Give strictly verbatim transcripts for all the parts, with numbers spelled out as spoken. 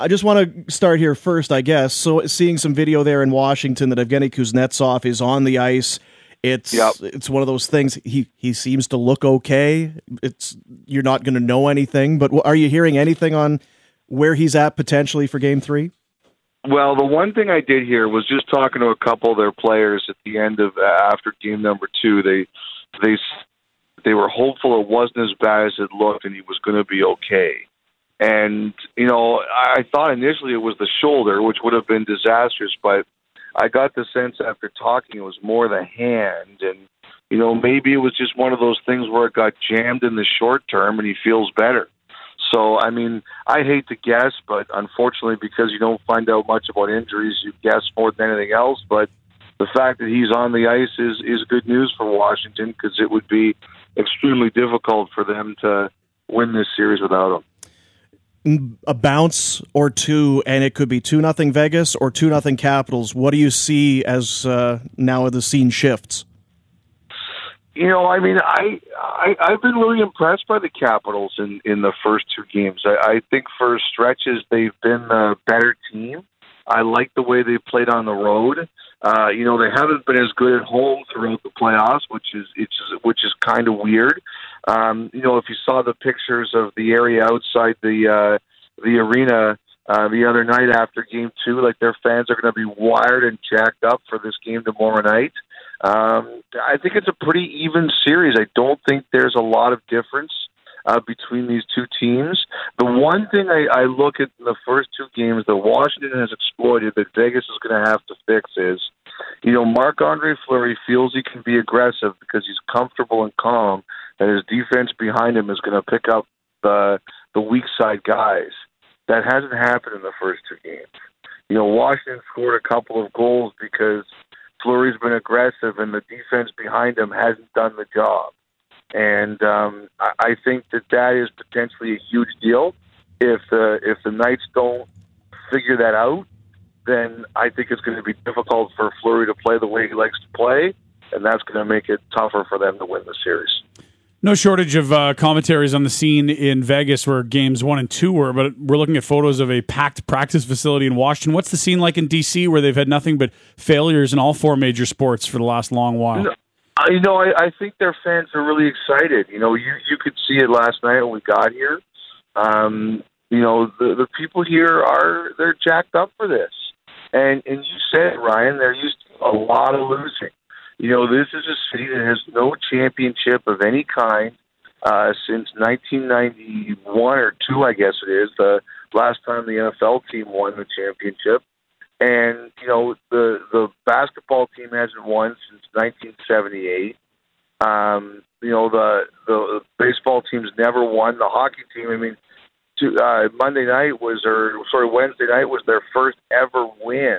I just want to start here first, I guess. So seeing some video there in Washington that Evgeny Kuznetsov is on the ice. It's yep. it's one of those things. He he seems to look okay. It's you're not going to know anything, but are you hearing anything on where he's at potentially for Game Three? Well, the one thing I did hear was just talking to a couple of their players at the end of uh, after game number two. They they they were hopeful it wasn't as bad as it looked, and he was going to be okay. And you know, I thought initially it was the shoulder, which would have been disastrous, but I got the sense after talking it was more the hand, and you know, maybe it was just one of those things where it got jammed in the short term and he feels better. So, I mean, I hate to guess, but unfortunately, because you don't find out much about injuries, you guess more than anything else. But the fact that he's on the ice is, is good news for Washington, because it would be extremely difficult for them to win this series without him. A bounce or two, and it could be two nothing Vegas or two nothing Capitals. What do you see as uh, now the scene shifts? You know, I mean, I, I I've been really impressed by the Capitals in, in the first two games. I, I think for stretches they've been a better team. I like the way they played on the road. Uh, you know, they haven't been as good at home throughout the playoffs, which is it's which is kind of weird. Um, you know, if you saw the pictures of the area outside the uh, the arena uh, the other night after Game Two, like their fans are going to be wired and jacked up for this game tomorrow night. Um, I think it's a pretty even series. I don't think there's a lot of difference uh, between these two teams. The one thing I, I look at in the first two games that Washington has exploited that Vegas is going to have to fix is, you know, Marc-Andre Fleury feels he can be aggressive because he's comfortable and calm, and his defense behind him is going to pick up the the weak side guys. That hasn't happened in the first two games. You know, Washington scored a couple of goals because Fleury's been aggressive, and the defense behind him hasn't done the job. And um, I, I think that that is potentially a huge deal. If uh, if the Knights don't figure that out, then I think it's going to be difficult for Fleury to play the way he likes to play, and that's going to make it tougher for them to win the series. No shortage of uh, commentaries on the scene in Vegas where games one and two were, but we're looking at photos of a packed practice facility in Washington. What's the scene like in D C where they've had nothing but failures in all four major sports for the last long while? No, you know, I, I think their fans are really excited. You know, you, you could see it last night when we got here. Um, you know, the, the people here are, they're jacked up for this. And, and you said, Ryan, they're used to a lot of losing. You know, this is a city that has no championship of any kind uh, since nineteen ninety-one or two, I guess it is, the last time the N F L team won the championship. And, you know, the the basketball team hasn't won since nineteen seventy-eight. Um, you know, the the baseball team's never won. The hockey team, I mean, to, uh, Monday night was, or sorry, Wednesday night was their first ever win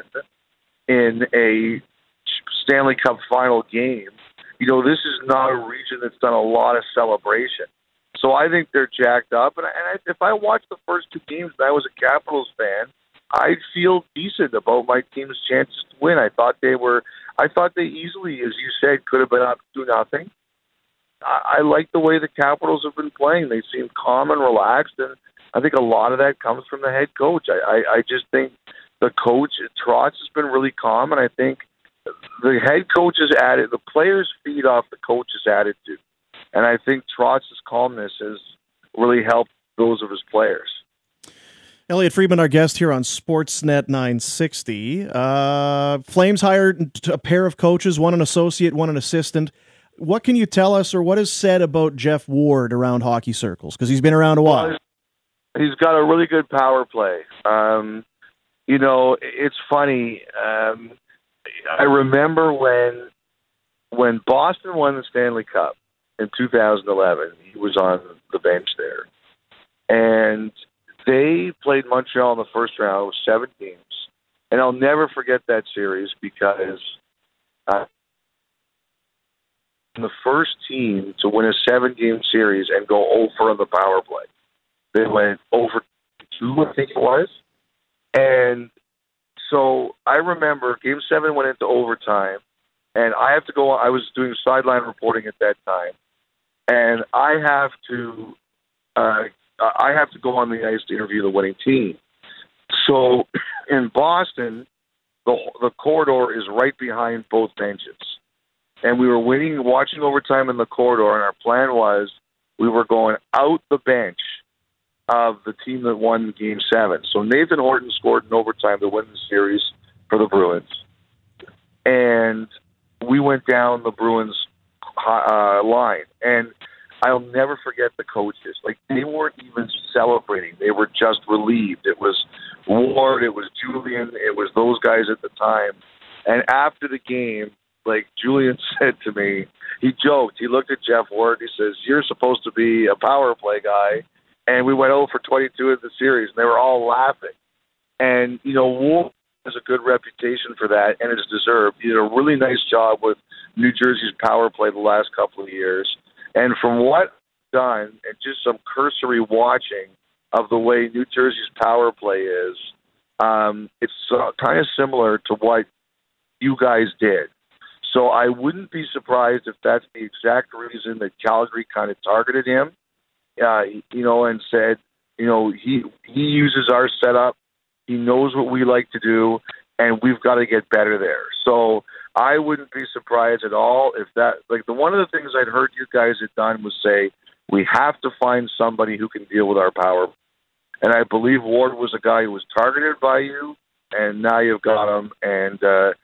in a Stanley Cup final game. You know, this is not a region that's done a lot of celebration. So I think they're jacked up. And, I, and I, if I watched the first two games and I was a Capitals fan, I'd feel decent about my team's chances to win. I thought they were, I thought they easily, as you said, could have been up to nothing. I, I like the way the Capitals have been playing. They seem calm and relaxed, and I think a lot of that comes from the head coach. I, I, I just think the coach, Trotz, has been really calm, and I think the head coach's attitude, the players feed off the coach's attitude. And I think Trotz's calmness has really helped those of his players. Elliot Friedman, our guest here on Sportsnet nine sixty. Uh, Flames hired a pair of coaches, one an associate, one an assistant. What can you tell us, or what is said about Jeff Ward around hockey circles? Because he's been around a while. Well, he's got a really good power play. Um, you know, it's funny. Um, I remember when when Boston won the Stanley Cup in two thousand eleven, he was on the bench there. And they played Montreal in the first round with seven teams. And I'll never forget that series because uh, the first team to win a seven-game series and go over on the power play. They went over two, I think it was. And so I remember Game seven went into overtime, and I have to go. I was doing sideline reporting at that time, and I have to, uh, I have to go on the ice to interview the winning team. So in Boston, the the corridor is right behind both benches. And we were waiting, watching overtime in the corridor, and our plan was we were going out the bench of the team that won Game seven. So Nathan Horton scored in overtime to win the series for the Bruins. And we went down the Bruins uh, line. And I'll never forget the coaches. Like, they weren't even celebrating. They were just relieved. It was Ward, it was Julian, it was those guys at the time. And after the game, like, Julian said to me, he joked. He looked at Jeff Ward. He says, "You're supposed to be a power play guy." And we went oh for twenty-two in the series, and they were all laughing. And, you know, Ward has a good reputation for that, and it's deserved. He did a really nice job with New Jersey's power play the last couple of years. And from what I've done, and just some cursory watching of the way New Jersey's power play is, um, it's uh, kind of similar to what you guys did. So I wouldn't be surprised if that's the exact reason that Calgary kind of targeted him, uh, you know, and said, you know, he he uses our setup, he knows what we like to do, and we've got to get better there. So I wouldn't be surprised at all if that, like, the one of the things I'd heard you guys had done was say, we have to find somebody who can deal with our power. And I believe Ward was a guy who was targeted by you, and now you've got him, and uh,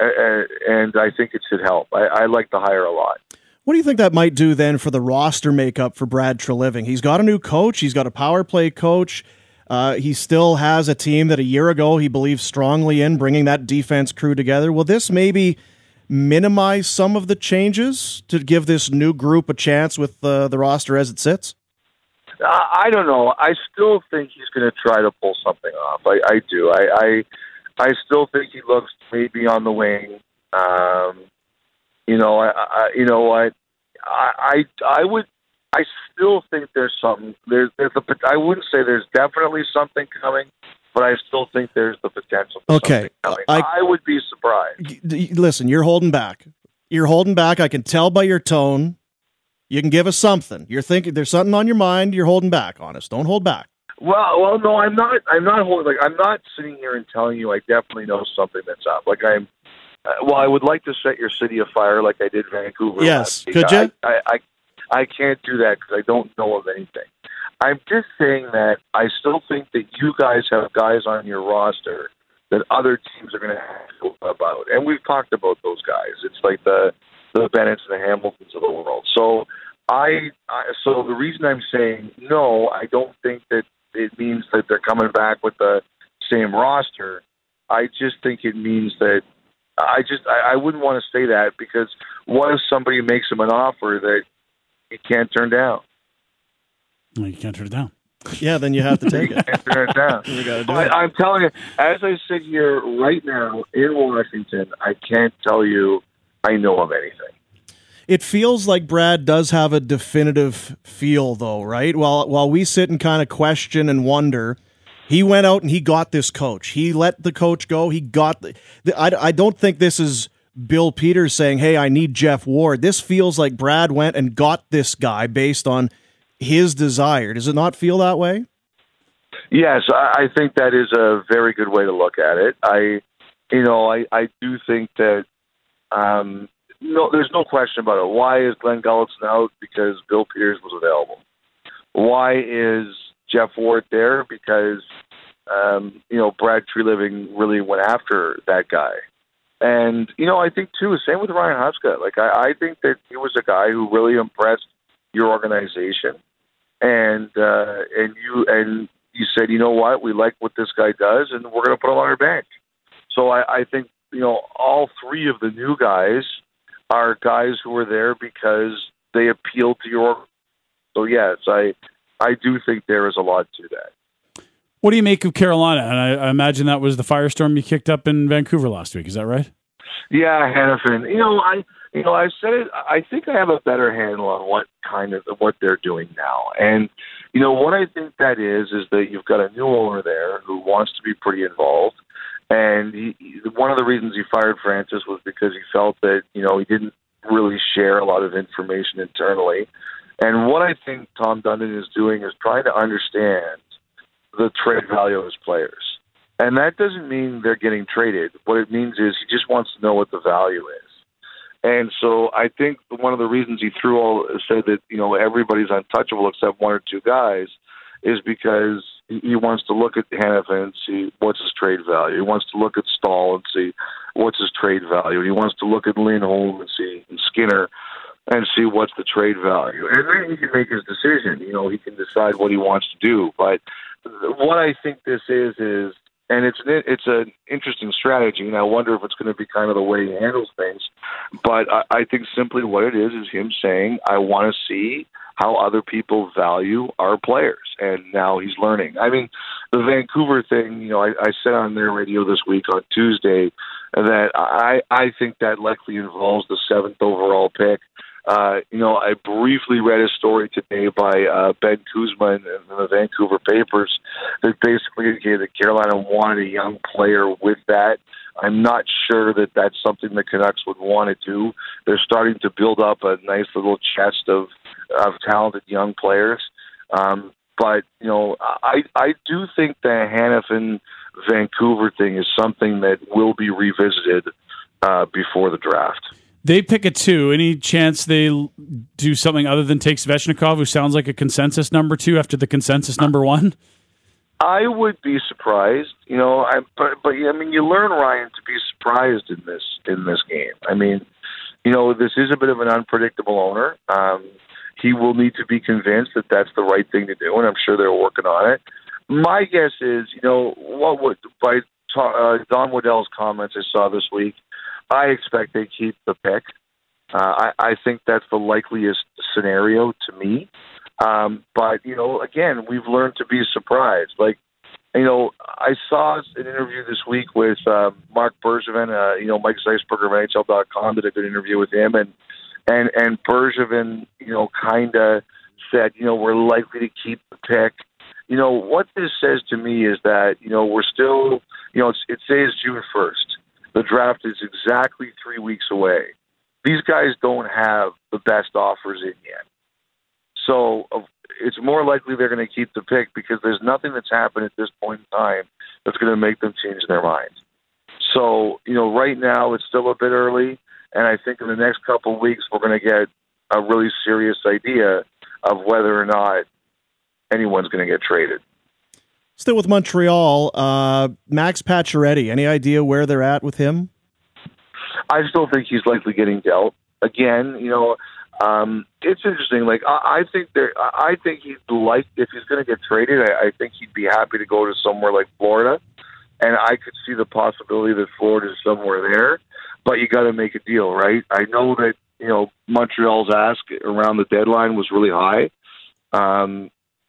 and I think it should help. I, I like the hire a lot. What do you think that might do then for the roster makeup for Brad Treliving? He's got a new coach. He's got a power play coach. Uh, he still has a team that a year ago he believed strongly in, bringing that defense crew together. Will this maybe minimize some of the changes to give this new group a chance with uh, the roster as it sits? Uh, I don't know. I still think he's going to try to pull something off. I, I do. I, I I still think he looks maybe on the wing. Um, you know, I, I you know what? I, I I would. I still think there's something. There's there's a. I wouldn't say there's definitely something coming, but I still think there's the potential for okay. something coming. I, I would be surprised. Listen, you're holding back. You're holding back. I can tell by your tone. You can give us something. You're thinking there's something on your mind. You're holding back on us. Don't hold back. Well, well, no, I'm not. I'm not holding. Like, I'm not sitting here and telling you I definitely know something that's up. Like, I'm. Uh, well, I would like to set your city afire, like I did Vancouver. Yes, could you? I, I, I, I can't do that because I don't know of anything. I'm just saying that I still think that you guys have guys on your roster that other teams are going to have to know about, and we've talked about those guys. It's like the the Bennetts and the Hamiltons of the world. So I, I so the reason I'm saying no, I don't think that it means that they're coming back with the same roster. I just think it means that I just I, I wouldn't want to say that, because what if somebody makes him an offer that he can't turn down? Well, you can't turn it down. Yeah, then you have to take you it. Can't turn it down. You got to do I, it. I'm telling you, as I sit here right now in Washington, I can't tell you I know of anything. It feels like Brad does have a definitive feel, though, right? While while we sit and kind of question and wonder, he went out and he got this coach. He let the coach go. He got the, the I, I don't think this is Bill Peters saying, hey, I need Jeff Ward. This feels like Brad went and got this guy based on his desire. Does it not feel that way? Yes, I, I think that is a very good way to look at it. I, you know, I, I do think that, um, no, there's no question about it. Why is Glenn Gulutzan out? Because Bill Peters was available. Why is Jeff Ward there? Because, um, you know, Brad Treliving really went after that guy. And, you know, I think, too, same with Ryan Huska. Like, I, I think that he was a guy who really impressed your organization. And, uh, and you and you said, you know what, we like what this guy does, and we're going to put him on our bench. So I, I think, you know, all three of the new guys are guys who are there because they appeal to your. So yes, I I do think there is a lot to that. What do you make of Carolina? And I, I imagine that was the firestorm you kicked up in Vancouver last week. Is that right? Yeah, Hannafin. You know, I you know I said it. I think I have a better handle on what kind of what they're doing now. And you know what I think that is is that you've got a new owner there who wants to be pretty involved. And he, one of the reasons he fired Francis was because he felt that, you know, he didn't really share a lot of information internally. And what I think Tom Dundon is doing is trying to understand the trade value of his players. And that doesn't mean they're getting traded. What it means is he just wants to know what the value is. And so I think one of the reasons he threw all said that, you know, everybody's untouchable except one or two guys is because he wants to look at Hanifin and see what's his trade value. He wants to look at Stahl and see what's his trade value. He wants to look at Lindholm and see and Skinner and see what's the trade value. And then he can make his decision. You know, he can decide what he wants to do. But what I think this is is, and it's an, it's an interesting strategy, and I wonder if it's going to be kind of the way he handles things. But I, I think simply what it is is him saying, I want to see how other people value our players. And now he's learning. I mean, the Vancouver thing, you know, I, I said on their radio this week on Tuesday that I, I think that likely involves the seventh overall pick. Uh, you know, I briefly read a story today by uh, Ben Kuzma in, in the Vancouver papers that basically indicated that Carolina wanted a young player with that. I'm not sure that that's something the Canucks would want to do. They're starting to build up a nice little chest of of talented young players. Um, but, you know, I, I do think the Hanifin Vancouver thing is something that will be revisited uh, before the draft. They pick a two. Any chance they do something other than take Svechnikov, who sounds like a consensus number two after the consensus number one? I would be surprised, you know. I, but, but I mean, you learn, Ryan, to be surprised in this in this game. I mean, you know, this is a bit of an unpredictable owner. Um, he will need to be convinced that that's the right thing to do, and I'm sure they're working on it. My guess is, you know, what would by uh, Don Waddell's comments I saw this week, I expect they keep the pick. Uh, I, I think that's the likeliest scenario to me. Um, but, you know, again, we've learned to be surprised. Like, you know, I saw an interview this week with uh, Mark Bergevin, uh, you know, Mike Zeisberger of N H L dot com did a good interview with him. And, and, and Bergevin, you know, kind of said, you know, we're likely to keep the pick. You know, what this says to me is that, you know, we're still, you know, it's, it says June first. The draft is exactly three weeks away. These guys don't have the best offers in yet. So uh, it's more likely they're going to keep the pick because there's nothing that's happened at this point in time that's going to make them change their mind. So, you know, right now it's still a bit early, and I think in the next couple of weeks we're going to get a really serious idea of whether or not anyone's going to get traded. Still with Montreal, uh, Max Pacioretty, any idea where they're at with him? I still think he's likely getting dealt. Again, you know, um, it's interesting. Like I, I think there, I think he'd like if he's going to get traded. I, I think he'd be happy to go to somewhere like Florida, and I could see the possibility that Florida is somewhere there. But you got to make a deal, right? I know that you know Montreal's ask around the deadline was really high. Um,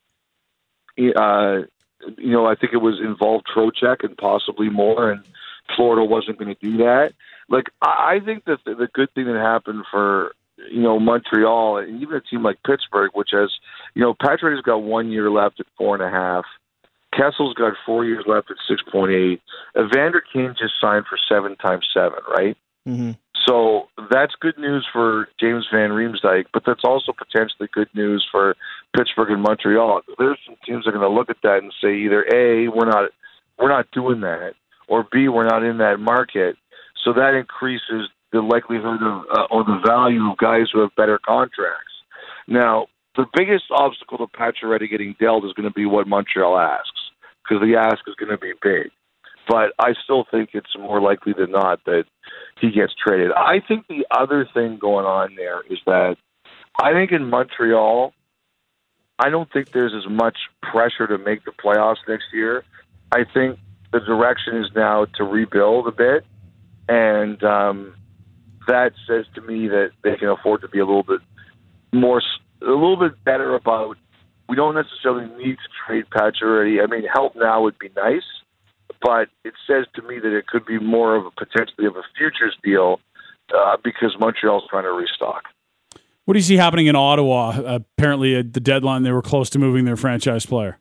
uh, you know, I think it was involved Trocheck and possibly more, and Florida wasn't going to do that. Like, I think that the, the good thing that happened for, you know, Montreal and even a team like Pittsburgh, which has, you know, Patrick's got one year left at four and a half. Kessel's got four years left at six point eight. Evander Kane just signed for seven times seven, right? Mm-hmm. So that's good news for James Van Riemsdyk, but that's also potentially good news for Pittsburgh and Montreal. There's some teams that are going to look at that and say either A, we're not we're not doing that, or B, we're not in that market. So that increases the likelihood of uh, or the value of guys who have better contracts. Now, the biggest obstacle to Pacioretty getting dealt is going to be what Montreal asks, because the ask is going to be big. But I still think it's more likely than not that he gets traded. I think the other thing going on there is that I think in Montreal, I don't think there's as much pressure to make the playoffs next year. I think the direction is now to rebuild a bit, and um, that says to me that they can afford to be a little bit more, a little bit better about. We don't necessarily need to trade Pacioretty. I mean, help now would be nice. But it says to me that it could be more of a potentially of a futures deal uh, because Montreal's trying to restock. What do you see happening in Ottawa? Uh, apparently, at the deadline, they were close to moving their franchise player.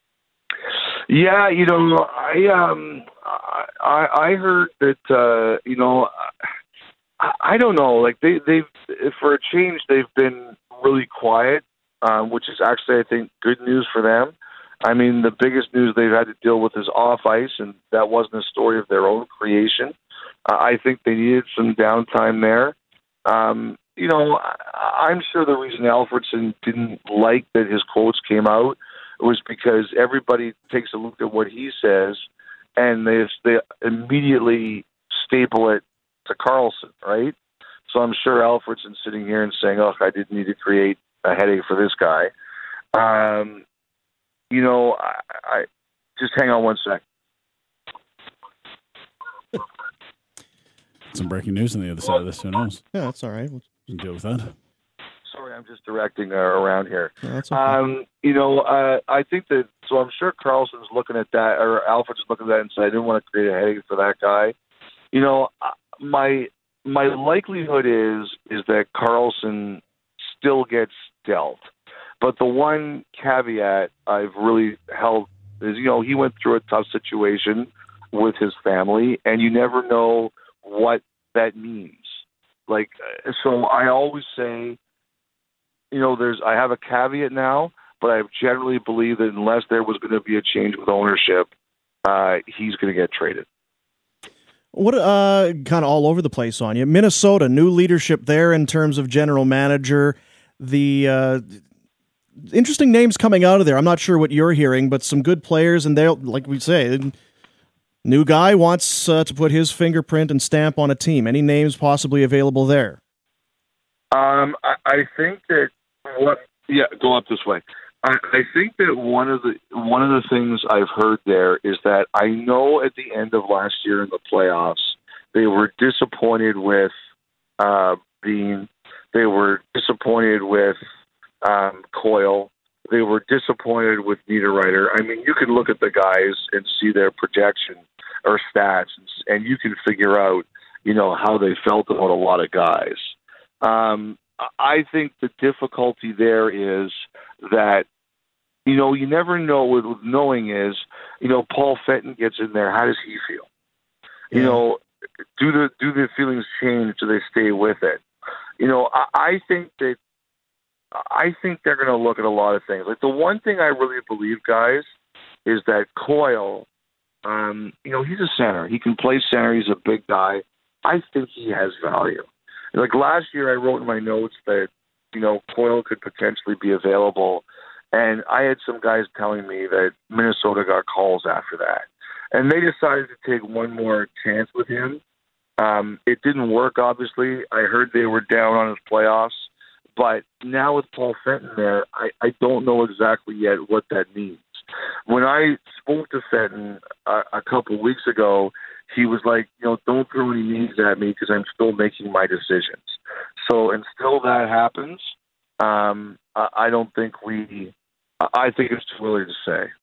Yeah, you know, I um, I, I heard that uh, you know, I, I don't know, like they they've for a change they've been really quiet, um, which is actually I think good news for them. I mean, the biggest news they've had to deal with is off ice, and that wasn't a story of their own creation. Uh, I think they needed some downtime there. Um, you know, I, I'm sure the reason Alfredsson didn't like that his quotes came out was because everybody takes a look at what he says, and they they immediately staple it to Karlsson, right? So I'm sure Alfredsson's sitting here and saying, "Oh, I didn't need to create a headache for this guy." Um, you know, I, I just hang on one sec. Some breaking news on the other side of this. Who knows? Yeah, that's all right. We can deal with that. Sorry, I'm just directing uh, around here. Yeah, that's okay. Um, you know, uh, I think that, so I'm sure Karlsson's looking at that, or Alfred's looking at that and saying, I didn't want to create a headache for that guy. You know, my my likelihood is is that Karlsson still gets dealt. But the one caveat I've really held is, you know, he went through a tough situation with his family, and you never know what that means. Like, so I always say, you know, there's I have a caveat now, but I generally believe that unless there was going to be a change with ownership, uh, he's going to get traded. What uh, kind of all over the place on you? Minnesota, new leadership there in terms of general manager. The uh, interesting names coming out of there. I'm not sure what you're hearing, but some good players, and they'll, like we say, new guy wants uh, to put his fingerprint and stamp on a team. Any names possibly available there? Um, I, I think that what yeah, go up this way. I, I think that one of the one of the things I've heard there is that I know at the end of last year in the playoffs they were disappointed with uh, Bean. They were disappointed with um, Coyle. They were disappointed with Niederreiter. I mean, you can look at the guys and see their projection or stats, and, and you can figure out, you know, how they felt about a lot of guys. Um, I think the difficulty there is that, you know, you never know with, with knowing is, you know, Paul Fenton gets in there. How does he feel? You Yeah. know, do the do the feelings change? Do they stay with it? You know, I, I think that I think they're going to look at a lot of things. Like the one thing I really believe, guys, is that Coyle, um, you know, he's a center. He can play center. He's a big guy. I think he has value. Like last year, I wrote in my notes that, you know, Coyle could potentially be available. And I had some guys telling me that Minnesota got calls after that. And they decided to take one more chance with him. Um, it didn't work, obviously. I heard they were down on his playoffs. But now with Paul Fenton there, I, I don't know exactly yet what that means. When I spoke to Fenton uh, a couple weeks ago, he was like, you know, don't throw any names at me because I'm still making my decisions. So until that happens, um, I, I don't think we – I think it's too early to say.